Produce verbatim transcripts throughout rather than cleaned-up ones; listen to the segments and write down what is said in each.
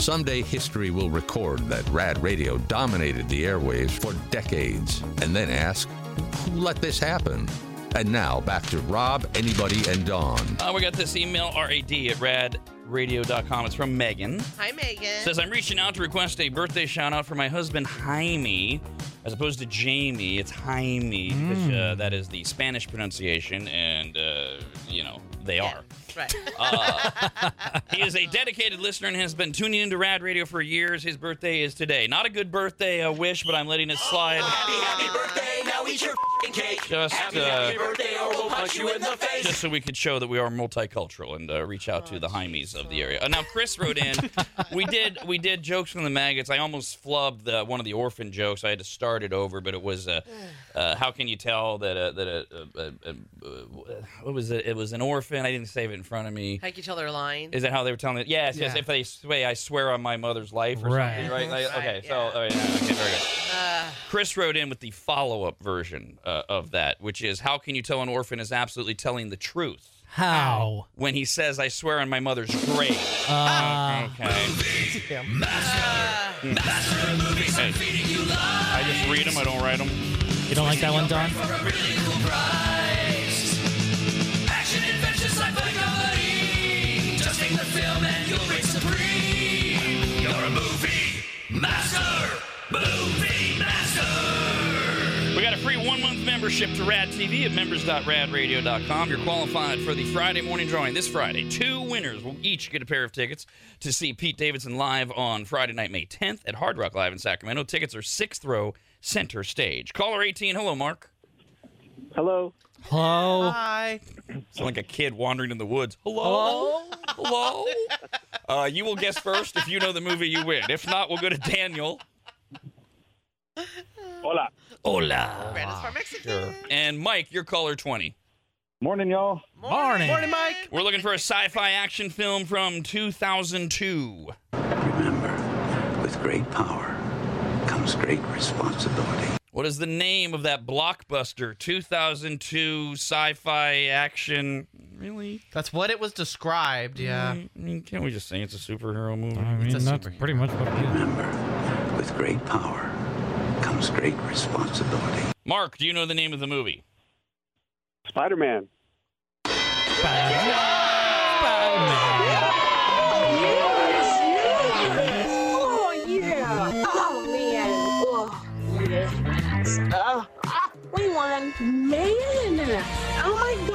Someday history will record that Rad Radio dominated the airwaves for decades, and then ask, who let this happen? And now, back to Rob, Anybody, and Dawn. Uh, we got this email, R A D at rad radio dot com. It's from Megan. Hi, Megan. Says, I'm reaching out to request a birthday shout-out for my husband, Jaime, as opposed to Jamie. It's Jaime, mm. because uh, that is the Spanish pronunciation, and, uh, you know, they yeah, are. Right. Uh, he is a dedicated listener and has been tuning into Rad Radio for years. His birthday is today. Not a good birthday uh, wish, but I'm letting it slide. Happy, happy birthday. Now eat your f***ing cake. Just, happy, uh, happy birthday or we'll punch you in the face. Just so we could show that we are multicultural and uh, reach out oh, to the Jaimes geez. of the area. Uh, now, Chris wrote in, we did we did jokes from the maggots. I almost flubbed the, one of the orphan jokes. I had to start it over, but it was, uh, uh, how can you tell that, a, that a, a, a, a, what was it? It was an orphan. I didn't save it in front of me. How can you tell they're lying? Is that how they were telling it? Yes, yes. Yeah. If they say, I swear on my mother's life or Right. something, right? Like, Right, okay, yeah. so, oh, yeah, okay, very good. Uh, Chris wrote in with the follow-up version uh, of that, which is, how can you tell an orphan is absolutely telling the truth How? when he says, I swear on my mother's grave? Uh, Okay. Hey, I just read them, I don't write them. you don't like that one, Don? Action, adventure, sci-fi comedy. Just take the film and you'll reign supreme. You're a movie master. Movie master. We got a free one-month membership to Rad T V at members dot rad radio dot com. You're qualified for the Friday morning drawing this Friday. Two winners will each get a pair of tickets to see Pete Davidson live on Friday night, May tenth at Hard Rock Live in Sacramento. Tickets are sixth row, center stage. Caller eighteen, hello, Mark. Hello. Hello? hi. Sound like a kid wandering in the woods. Hello? Hello? Uh, you will guess first. If you know the movie, you win. If not, we'll go to Daniel. Hola. Hola. Brandon's from Mexico. Sure. And Mike, you're caller twenty. Morning, y'all. Morning. Morning, Mike. We're looking for a sci-fi action film from two thousand two. Remember, with great power comes great responsibility. What is the name of that blockbuster two thousand two sci-fi action? Really? That's what it was described, yeah. I mean, can't we just say it's a superhero movie? I mean, It's a that's superhero. pretty much what it is. Remember, with great power comes great responsibility. Mark, do you know the name of the movie? Spider-Man. Oh, yeah. Oh, man. Oh, yes. Uh, ah, we won. Man. Oh, my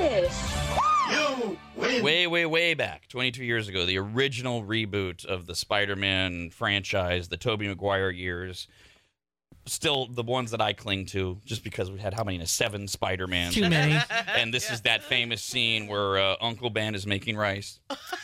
gosh. You win. Way, way, way back, twenty-two years ago, the original reboot of the Spider-Man franchise, the Tobey Maguire years. Still the ones that I cling to, just because we had how many? Seven Spider-Mans. Too many. And this is that famous scene where uh, Uncle Ben is making rice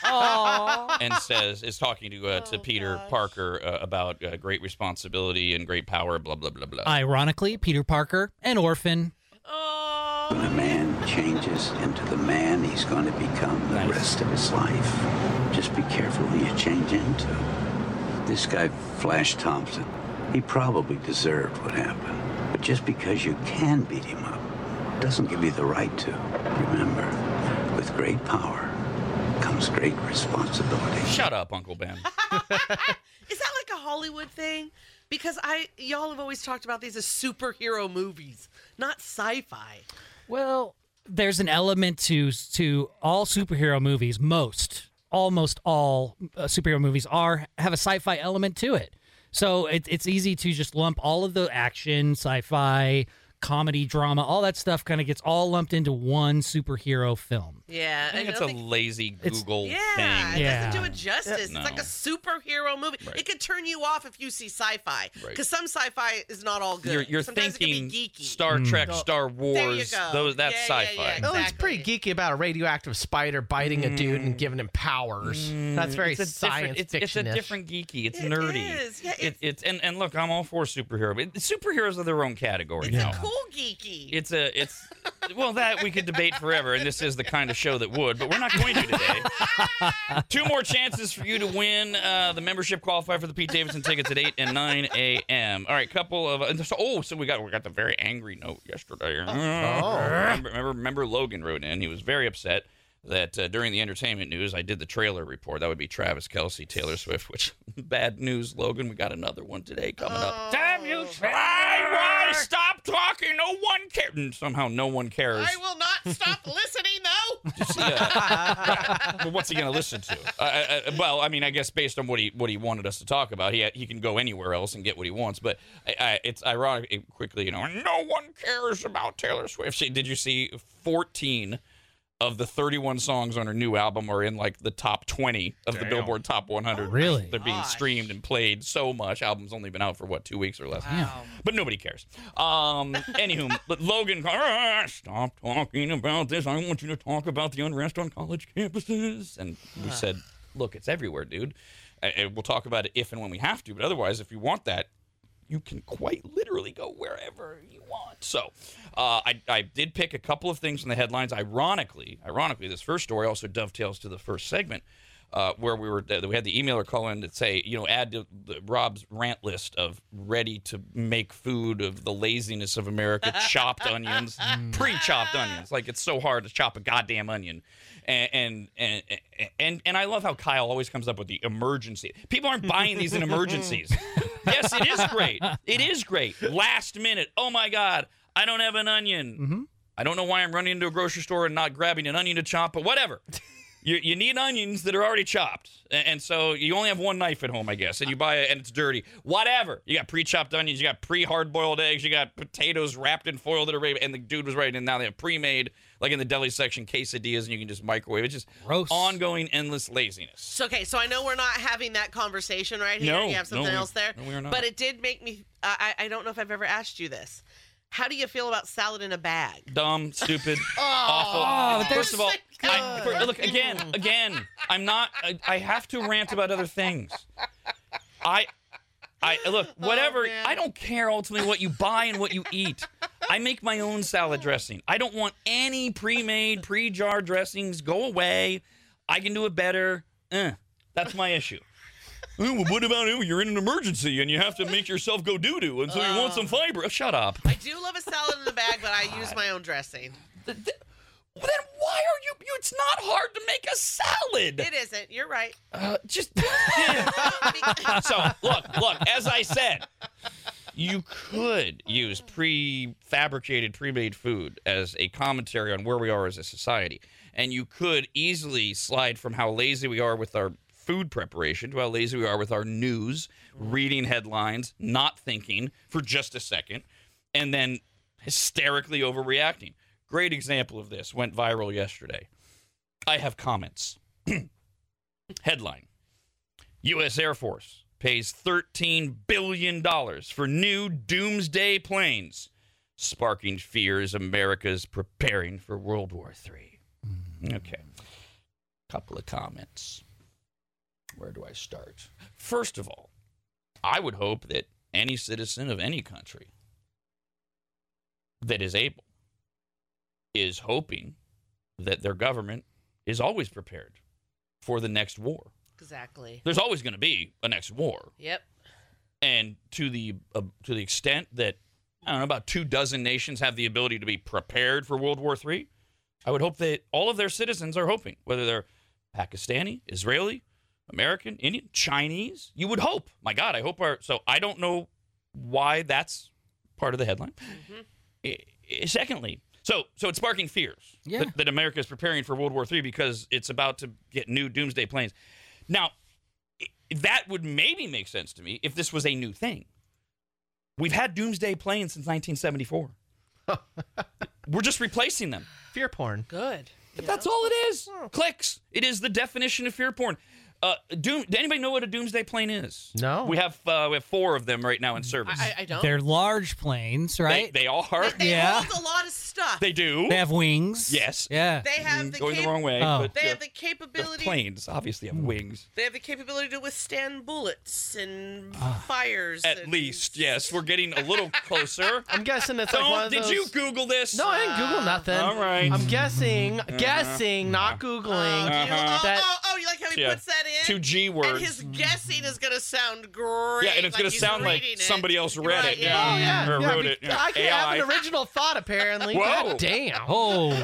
Aww. and says, is talking to uh, to Oh, Peter gosh. Parker uh, about uh, great responsibility and great power, blah, blah, blah, blah. Ironically, Peter Parker, an orphan. Oh. When a man changes into the man he's going to become the Nice. rest of his life, just be careful who you change into. This guy, Flash Thompson, he probably deserved what happened. But just because you can beat him up doesn't give you the right to. Remember, with great power comes great responsibility. Shut up, Uncle Ben. Is that like a Hollywood thing? Because I, y'all have always talked about these as superhero movies, not sci-fi. Well, there's an element to to all superhero movies. Most, almost all uh, superhero movies are have a sci-fi element to it. So it, it's easy to just lump all of the action, sci-fi, comedy, drama, all that stuff kind of gets all lumped into one superhero film. Yeah, I think it's a don't think- lazy It's- Google Yeah, thing. it Yeah. doesn't do it justice. No. It's like a superhero movie. Right. It could turn you off if you see sci-fi, Right. because some sci-fi is not all good. You're, you're Sometimes thinking it can be geeky. Star Trek, Star There you Wars, go. those that's Yeah, yeah, sci-fi. yeah. Well, it's Exactly. pretty geeky about a radioactive spider biting a dude and giving him powers. That's very It's a different- science it's, it's a fiction. different geeky. It's It nerdy. is. Yeah, It- it's- it's and, and look, I'm all for superhero, but superheroes are their own category It's now. a cool geeky. It's a it's well that we could debate forever, and this is the kind of show that would, but we're not going to today. Two more chances for you to win uh, the membership qualifier for the Pete Davidson tickets at eight and nine a.m. All right, couple of uh, so, oh, so we got we got the very angry note yesterday. Oh. Remember, remember, remember Logan wrote in. He was very upset that uh, during the entertainment news, I did the trailer report. That would be Travis Kelce, Taylor Swift, which, bad news, Logan. We got another one today coming up. Damn you, why, why, stop talking. No one cares. And somehow no one cares. I will not stop listening, though. Just, yeah. Well, what's he going to listen to? Uh, uh, well, I mean, I guess based on what he what he wanted us to talk about, he he can go anywhere else and get what he wants. But I, I, it's ironic, it, quickly, you know, no one cares about Taylor Swift. See, did you see fourteen of the thirty-one songs on her new album are in like the top twenty of the Billboard Top one hundred? Really? They're being Gosh. streamed and played so much. Album's only been out for what, two weeks or less. Wow. But nobody cares. Um, anywho, but Logan, "Ah, stop talking about this. I want you to talk about the unrest on college campuses. And we said, look, it's everywhere, dude. And we'll talk about it if and when we have to. But otherwise, if you want that, you can quite literally go wherever you want. So uh, I, I did pick a couple of things from the headlines. Ironically, ironically, this first story also dovetails to the first segment, uh, where we were uh, we had the emailer call in to say, you know, add to the, Rob's rant list of ready to make food of the laziness of America, chopped onions, pre-chopped onions. Like, it's so hard to chop a goddamn onion. And, and and and and I love how Kyle always comes up with the emergency. People aren't buying these in emergencies. Yes, it is great. It is great. Last minute. Oh my God, I don't have an onion. Mm-hmm. I don't know why I'm running into a grocery store and not grabbing an onion to chop, but whatever. You you need onions that are already chopped, and, and so you only have one knife at home, I guess, and you buy it and it's dirty. Whatever. You got pre-chopped onions, you got pre-hard-boiled eggs, you got potatoes wrapped in foil that are ready, and the dude was right, and now they have pre-made, like in the deli section, quesadillas, and you can just microwave. It's just Gross. ongoing, endless laziness. So, okay, so I know we're not having that conversation right here. No, you have something no, we- else there. no, we are not. But it did make me. Uh, I I don't know if I've ever asked you this. How do you feel about salad in a bag? Dumb, stupid, Oh, awful. but First of all, they're I, so for- look again, again. I'm not. I, I have to rant about other things. I, I look whatever. man. I don't care ultimately what you buy and what you eat. I make my own salad dressing. I don't want any pre-made, pre-jarred dressings. Go away. I can do it better. Eh, that's my issue. Oh, well, what about it? You're in an emergency and you have to make yourself go doo-doo, and so you want some fiber. Oh, shut up. I do love a salad in the bag, but I use my own dressing. Th- th- Well, then why are you, you? It's not hard to make a salad. It isn't. You're right. Uh, just so look, look. As I said, you could use prefabricated, pre-made food as a commentary on where we are as a society, and you could easily slide from how lazy we are with our food preparation to how lazy we are with our news, reading headlines, not thinking for just a second, and then hysterically overreacting. Great example of this went viral yesterday. I have comments. Headline: U S Air Force pays thirteen billion dollars for new doomsday planes, sparking fears America's preparing for World War Three. Okay. Couple of comments. Where do I start? First of all, I would hope that any citizen of any country that is able is hoping that their government is always prepared for the next war. Exactly. There's always going to be a next war. Yep. And to the uh, to the extent that, I don't know, about two dozen nations have the ability to be prepared for World War Three, I would hope that all of their citizens are hoping, whether they're Pakistani, Israeli, American, Indian, Chinese. You would hope. My God, I hope our... So I don't know why that's part of the headline. Mm-hmm. I, I, secondly, so so it's sparking fears Yeah. that, that America is preparing for World War Three because it's about to get new doomsday planes. Now, i- that would maybe make sense to me if this was a new thing. We've had doomsday planes since nineteen seventy-four. We're just replacing them. Fear porn. Good. But that's all it is. Clicks. It is the definition of fear porn. Uh, doom. Does anybody know what a doomsday plane is? No. We have uh, we have four of them right now in service. I, I don't. They're large planes, right? They, they are. They, they Yeah. hold a lot of stuff. They do. They have wings. Yes. Yeah. They have the Going the cap- wrong way. Oh. But, They uh, have the the capability. planes obviously have wings. They have the capability to withstand bullets and Ah. fires. At and- least, yes. We're getting a little closer. I'm guessing it's like one Don't. of Did those... you Google this? No, I didn't Google nothing. All right. I'm guessing, guessing, not Oh, Googling. do you- Uh-huh. oh, that- oh, oh, you like how he Yeah. puts that in? Two G words. And his guessing is going to sound great. Yeah, and it's like gonna he's sound like reading it. somebody else read Right, it. Yeah. Oh, yeah. Or yeah, wrote be- it. Yeah. I can A I. have an original thought, apparently. Whoa. God damn. Oh.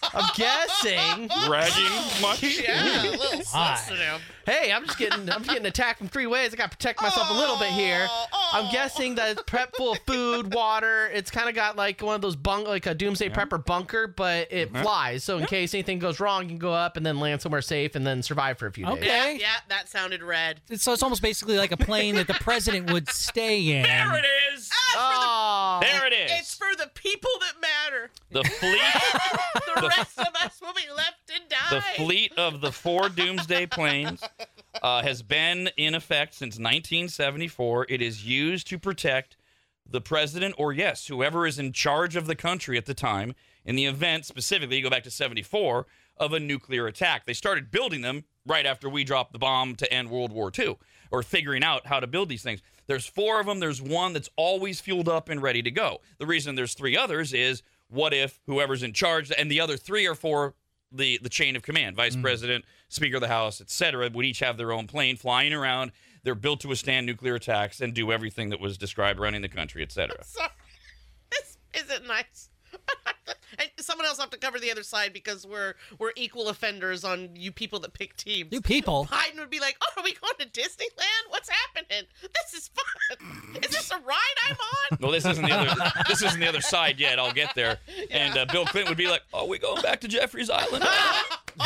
I'm guessing. Bragging much? Yeah, a little Hi. sensitive. Hey, I'm just getting I'm just getting attacked from three ways. I got to protect myself a little bit here. I'm guessing that it's prep full of food, water. It's kind of got like one of those bunk, like a doomsday prepper bunker, but it flies. So in case anything goes wrong, you can go up and then land somewhere safe and then survive for a few days. Okay. Yeah, yeah, that sounded red. So it's almost basically like a plane that the president would stay in. There it is. Oh, There it is. It's for the people that matter. The fleet, The rest of us will be left to die. the fleet of the four Doomsday planes uh, has been in effect since nineteen seventy-four. It is used to protect the president, or yes, whoever is in charge of the country at the time, in the event, specifically, you go back to seventy-four, of a nuclear attack. They started building them right after we dropped the bomb to end World War Two, or figuring out how to build these things. There's four of them. There's one that's always fueled up and ready to go. The reason there's three others is, what if whoever's in charge, and the other three are for the, the chain of command, vice mm. president, speaker of the House, et cetera, would each have their own plane flying around. They're built to withstand nuclear attacks and do everything that was described running the country, et cetera. Sorry. This isn't nice. And someone else will have to cover the other side because we're we're equal offenders on you people that pick teams. You people. Biden would be like, "Oh, are we going to Disneyland? What's happening? This is fun. Is this a ride I'm on?" Well, this isn't the other. This isn't the other side yet. I'll get there. Yeah. And uh, Bill Clinton would be like, "Are we going back to Jeffrey's Island?" Oh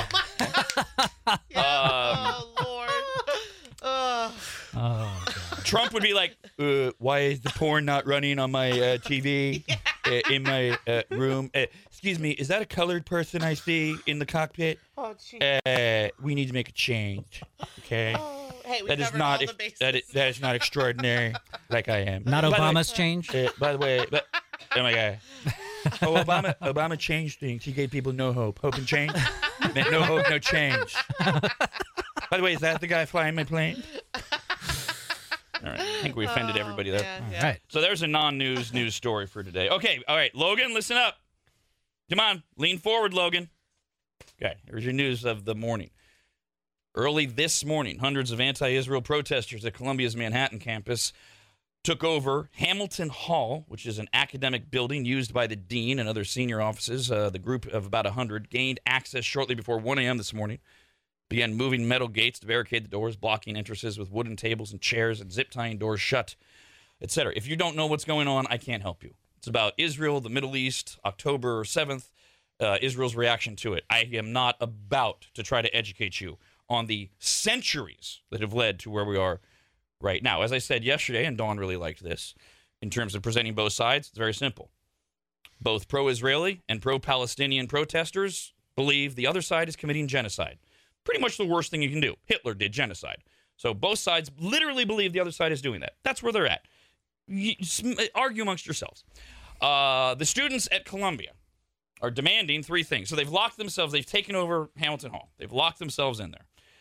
my. Yeah. Um, oh Lord. Oh. Oh, God. Trump would be like, uh, "Why is the porn not running on my uh, T V Yeah. uh, in my uh, room? Uh, excuse me, is that a colored person I see in the cockpit? Oh, geez. Uh, we need to make a change. Okay, Oh, hey, we that is covered not all ex- the bases. that is, that is not extraordinary, like I am. Not By the way- Obama's change? Uh, by the way, but, oh my God. Oh, Obama, Obama changed things. He gave people no hope. Hope and change? Meant no hope, no change. By the way, is that the guy flying my plane? All right. I think we offended Oh, everybody there. man, All yeah. right. So there's a non-news news story for today. Okay. All right. Logan, listen up. Come on. Lean forward, Logan. Okay. Here's your news of the morning. Early this morning, hundreds of anti-Israel protesters at Columbia's Manhattan campus took over Hamilton Hall, which is an academic building used by the dean and other senior offices. Uh, the group of about one hundred gained access shortly before one a.m. this morning, began moving metal gates to barricade the doors, blocking entrances with wooden tables and chairs and zip-tying doors shut, et cetera. If you don't know what's going on, I can't help you. It's about Israel, the Middle East, October seventh, uh, Israel's reaction to it. I am not about to try to educate you on the centuries that have led to where we are right now. As I said yesterday, and Dawn really liked this, in terms of presenting both sides, it's very simple. Both pro-Israeli and pro-Palestinian protesters believe the other side is committing genocide. Pretty much the worst thing you can do. Hitler did genocide. So both sides literally believe the other side is doing that. That's where they're at. You, argue amongst yourselves. Uh, the students at Columbia are demanding three things. So they've locked themselves. They've taken over Hamilton Hall. They've locked themselves in there.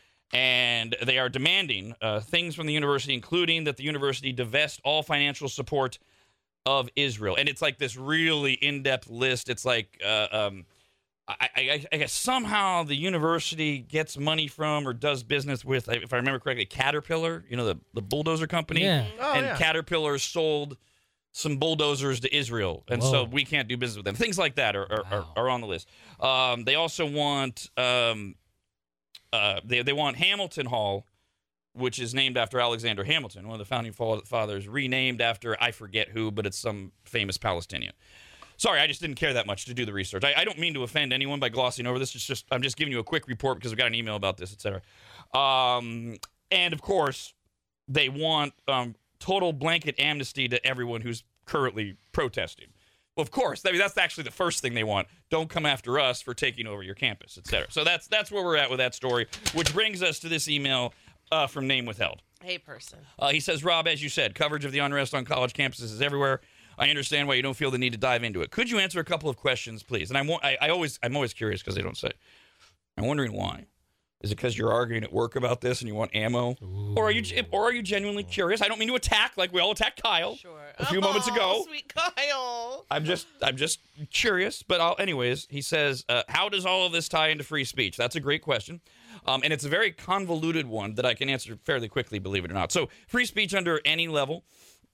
And they are demanding uh, things from the university, including that the university divest all financial support of Israel. And it's like this really in-depth list. It's like, uh, um, I, I, I guess somehow the university gets money from or does business with, if I remember correctly, Caterpillar, you know, the, the bulldozer company. Yeah. Oh, and yeah. Caterpillar sold some bulldozers to Israel. And Whoa. so we can't do business with them. Things like that are, are, Wow. are, are on the list. Um, they also want... Um, Uh, they they want Hamilton Hall, which is named after Alexander Hamilton, one of the founding fathers, renamed after I forget who, but it's some famous Palestinian. Sorry, I just didn't care that much to do the research. I, I don't mean to offend anyone by glossing over this. It's just I'm just giving you a quick report because we got an email about this, et cetera. Um, and of course, they want um, total blanket amnesty to everyone who's currently protesting. Well, of course. I mean, that's actually the first thing they want. Don't come after us for taking over your campus, et cetera. So that's that's where we're at with that story, which brings us to this email uh, from Name Withheld. Hey, person. Uh, he says, Rob, as you said, coverage of the unrest on college campuses is everywhere. I understand why you don't feel the need to dive into it. Could you answer a couple of questions, please? And I'm, I, I always, I'm always curious because they don't say. I'm wondering why. Is it because you're arguing at work about this and you want ammo? Ooh. Or are you or are you genuinely curious? I don't mean to attack like we all attacked Kyle Sure. a few oh, moments ago. Sweet Kyle. I'm just I'm just curious. But I'll, anyways, he says, uh, how does all of this tie into free speech? That's a great question. Um, and it's a very convoluted one that I can answer fairly quickly, believe it or not. So free speech under any level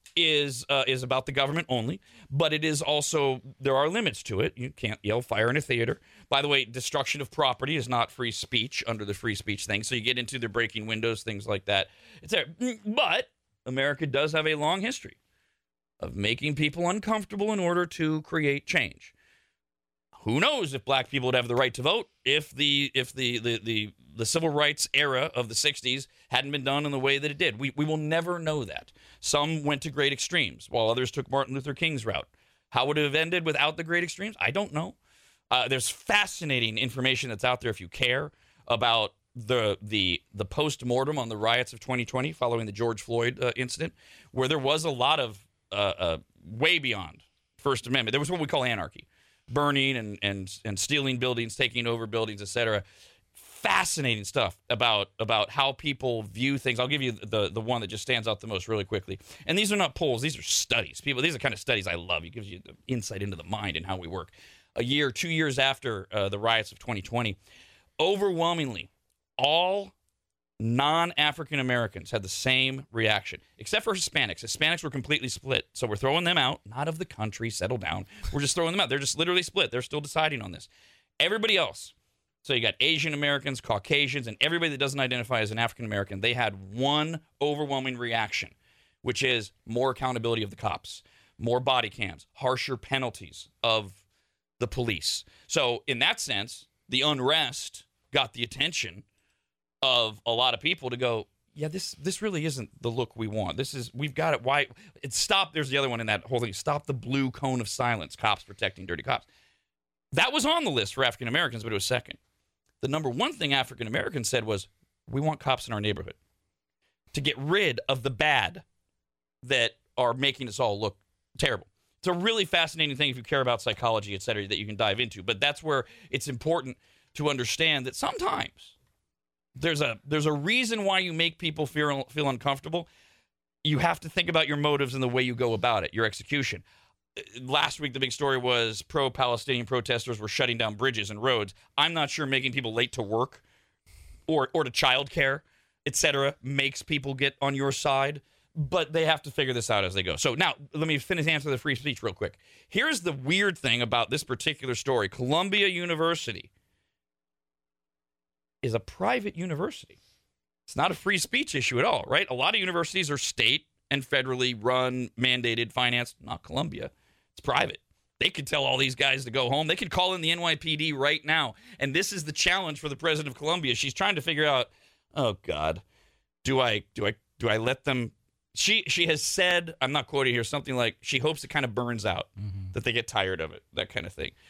is uh, is about the government only, but it is also, there are limits to it. You can't yell fire in a theater. By the way, destruction of property is not free speech under the free speech thing, so you get into the breaking windows, things like that. It's there. But America does have a long history of making people uncomfortable in order to create change. Who knows if black people would have the right to vote if the if the the the, the civil rights era of the sixties hadn't been done in the way that it did. We we will never know that. Some went to great extremes, while others took Martin Luther King's route. How would it have ended without the great extremes? I don't know. Uh, there's fascinating information that's out there if you care about the the the post-mortem on the riots of twenty twenty following the George Floyd uh, incident, where there was a lot of uh, uh, way beyond First Amendment. There was what we call anarchy. Burning and, and and stealing buildings, taking over buildings, et cetera. Fascinating stuff about about how people view things. I'll give you the the one that just stands out the most really quickly. And these are not polls; these are studies. People, these are the kind of studies I love. It gives you the insight into the mind and how we work. A year, two years after uh, the riots of twenty twenty, overwhelmingly, all non-African Americans had the same reaction, except for Hispanics. Hispanics were completely split, so we're throwing them out. Not of the country, settle down. We're just throwing them out. They're just literally split. They're still deciding on this. Everybody else, so you got Asian Americans, Caucasians, and everybody that doesn't identify as an African American, they had one overwhelming reaction, which is more accountability of the cops, more body cams, harsher penalties of the police. So in that sense, the unrest got the attention of a lot of people to go, yeah, this this really isn't the look we want. This is, we've got it. Why? It's stop. There's the other one in that whole thing. Stop the blue cone of silence. Cops protecting dirty cops. That was on the list for African Americans, but it was second. The number one thing African Americans said was, we want cops in our neighborhood to get rid of the bad that are making us all look terrible. It's a really fascinating thing if you care about psychology, et cetera, that you can dive into. But that's where it's important to understand that sometimes There's a there's a reason why you make people feel feel uncomfortable. You have to think about your motives and the way you go about it, your execution. Last week, the big story was pro-Palestinian protesters were shutting down bridges and roads. I'm not sure making people late to work or or to childcare, et cetera, makes people get on your side, but they have to figure this out as they go. So now, let me finish answer the free speech real quick. Here's the weird thing about this particular story. Columbia University is a private university. It's not a free speech issue at all, right? A lot of universities are state and federally run, mandated, financed. Not Columbia. It's private. They could tell all these guys to go home. They could call in the N Y P D right now. And this is the challenge for the president of Columbia. She's trying to figure out, oh God, do I do I do I let them? She she has said, I'm not quoting here, something like she hopes it kind of burns out, mm-hmm. that they get tired of it, that kind of thing.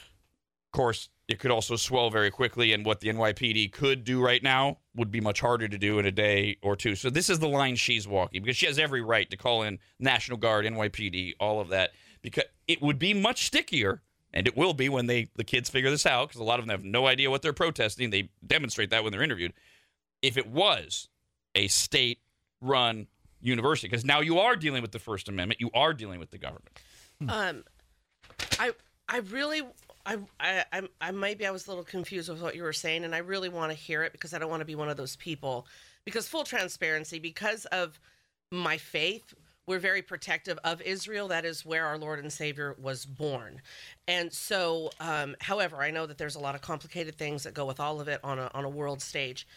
Of course, it could also swell very quickly, and what the N Y P D could do right now would be much harder to do in a day or two. So this is the line she's walking, because she has every right to call in National Guard, N Y P D, all of that, because it would be much stickier, and it will be when they the kids figure this out, because a lot of them have no idea what they're protesting. They demonstrate that when they're interviewed. If it was a state-run university, because now you are dealing with the First Amendment, you are dealing with the government. Um, I I really... I, I, I, I maybe I was a little confused with what you were saying, and I really want to hear it because I don't want to be one of those people. Because full transparency, because of my faith, we're very protective of Israel. That is where our Lord and Savior was born. And so, um, however, I know that there's a lot of complicated things that go with all of it on a on a world stage.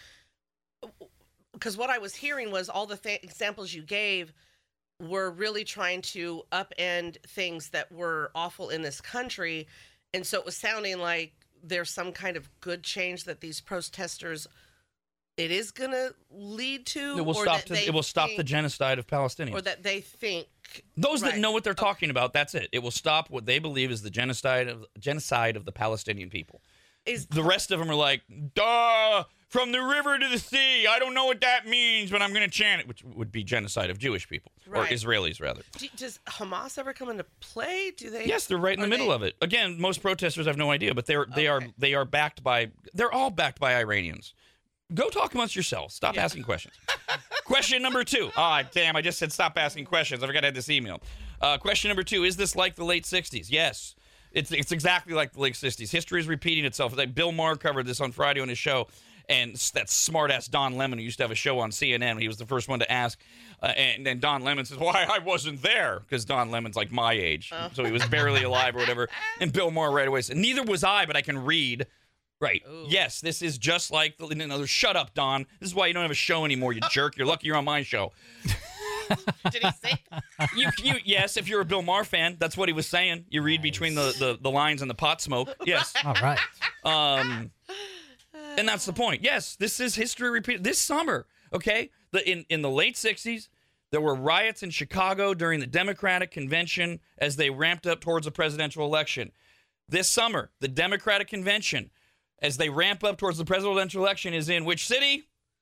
Because what I was hearing was all the th- examples you gave were really trying to upend things that were awful in this country. And so it was sounding like there's some kind of good change that these protesters, it is going to lead to. It will or stop. that To, it will stop think, the genocide of Palestinians. Or that they think. Those right. that know what they're talking about, that's it. It will stop what they believe is the genocide of genocide of the Palestinian people. Is, the rest of them are like, duh, from the river to the sea. I don't know what that means, but I'm going to chant it, which would be genocide of Jewish people, right. or Israelis, rather. Do, does Hamas ever come into play? Do they? Yes, they're right in the middle they... of it. Again, most protesters have no idea, but they're they okay. are they are backed by. They're all backed by Iranians. Go talk amongst yourselves. Stop yeah. asking questions. Question number two. Ah, oh, damn! I just said stop asking questions. I forgot I had this email. Uh, question number two: is this like the late sixties? Yes. It's it's exactly like the late sixties. History is repeating itself. Like Bill Maher covered this on Friday on his show. and s- that smart-ass Don Lemon, who used to have a show on C N N, he was the first one to ask, uh, and then Don Lemon says, why, I wasn't there, because Don Lemon's like my age, Oh. so he was barely alive or whatever, and Bill Maher right away said, neither was I, but I can read. Right. Ooh. Yes, this is just like the no, shut up, Don. This is why you don't have a show anymore, you jerk. You're lucky you're on my show. Did he say? You, you, yes, if you're a Bill Maher fan, that's what he was saying. You read between the, the, the lines and the pot smoke. Yes. All right. Um, and that's the point. Yes, this is history repeated. This summer, okay, the in, in the late sixties, there were riots in Chicago during the Democratic convention as they ramped up towards a presidential election. This summer, the Democratic convention, as they ramp up towards the presidential election, is in which city?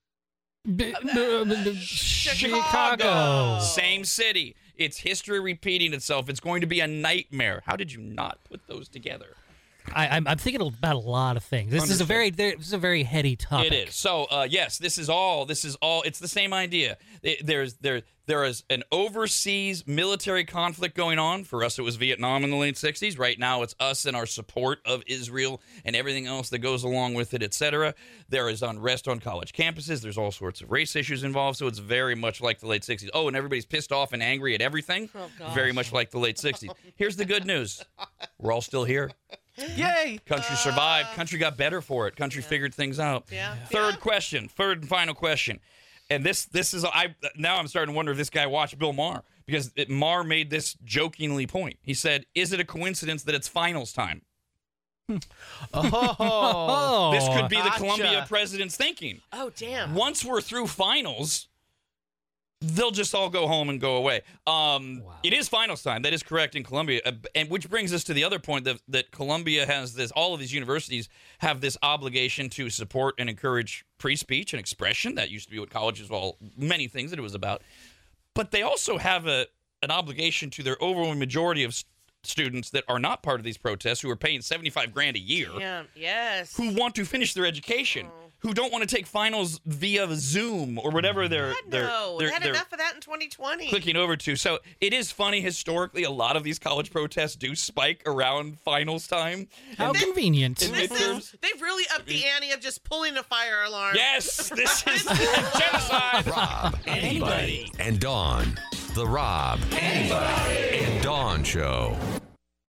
Chicago. Same city. It's history repeating itself. It's going to be a nightmare. How did you not put those together? I, I'm, I'm thinking about a lot of things. This is a very this is a very heady topic. It is. So, uh, yes, this is all. This is all. It's the same idea. It, there's there there is an overseas military conflict going on. For us, it was Vietnam in the late sixties. Right now, it's us and our support of Israel and everything else that goes along with it, et cetera. There is unrest on college campuses. There's all sorts of race issues involved. So it's very much like the late sixties. Oh, and everybody's pissed off and angry at everything. Oh, gosh. Very much like the late sixties. Here's the good news. We're all still here. Yay! Country survived. Country got better for it. Country figured things out. Yeah. Third Yeah. question. Third and final question. And this this is I now I'm starting to wonder if this guy watched Bill Maher, because it, Maher made this jokingly point. He said, "Is it a coincidence that it's finals time?" Oh, Oh, This could be the gotcha. Columbia president's thinking. Oh, damn. Once we're through finals, they'll just all go home and go away. Um, Wow. It is finals time. That is correct in Columbia. Uh, and which brings us to the other point that, that Columbia has this, all of these universities have this obligation to support and encourage free speech and expression. That used to be what colleges, well, many things that it was about. But they also have a an obligation to their overwhelming majority of st- students that are not part of these protests, who are paying seventy-five grand a year, Yeah. Yes. who want to finish their education, who don't want to take finals via Zoom or whatever they're God, they're, no. they're, They had they're enough of that in twenty twenty. clicking over to. So it is funny, historically, a lot of these college protests do spike around finals time. How And- convenient. and This midterms. is, they've really upped the ante of just pulling a fire alarm. Yes, this is genocide. Rob, anybody, and Dawn. The Rob, anybody, and Dawn Show.